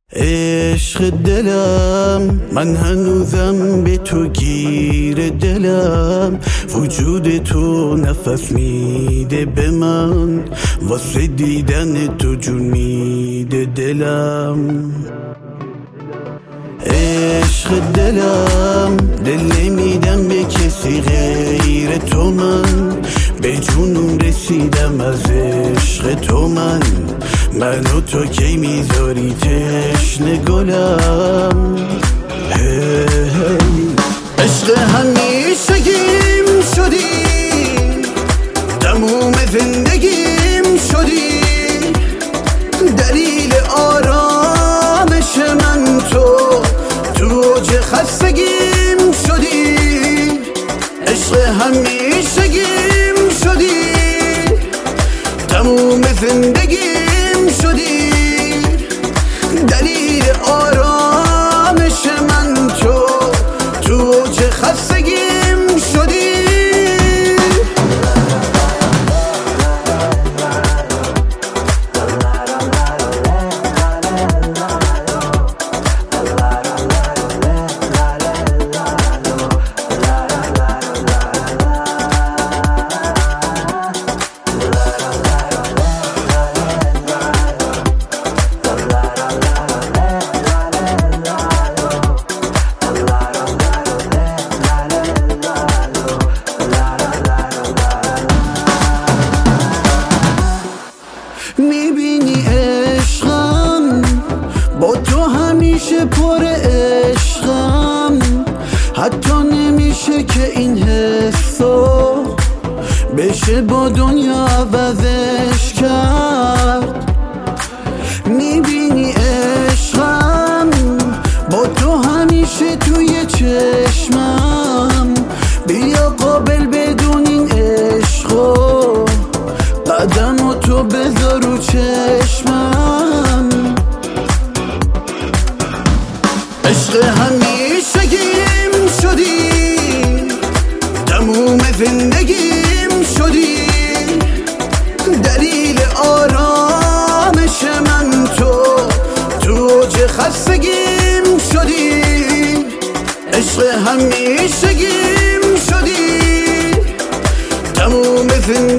عشق دلم، من هنوزم به تو گیر دلم. وجود تو نفس میده به من، واسه دیدن تو جون میده دلم. عشق دلم، دل نمیدم به کسی غیر تو. من به جنون رسیدم از عشق تو. منو تو کی میذاری تشنه گلم. عشق همیشگیم شدی، تموم زندگیم شدی، دلیل آرامش من تو اوج خستگیم شدی. عشق همیشگیم شدی، تموم زندگیم شدی، دلیل آرامش من تو اوج خستگیم شدی. میبینی عشقم، با تو همیشه پر عشقم. حتی نمیشه که این حسو بشه با دنیا عوضش کرد. میبینی عشقم، با تو همیشه توی چشمم. بیا قابل بدون این عشقو، قدمو تو بذار رو چشمم. عشق همیشگیم شدی، تموم زندگیم شدی، دلیل آرامش من تو اوج خستگیم شدی. عشق همیشگیم شدی، تموم زندگیم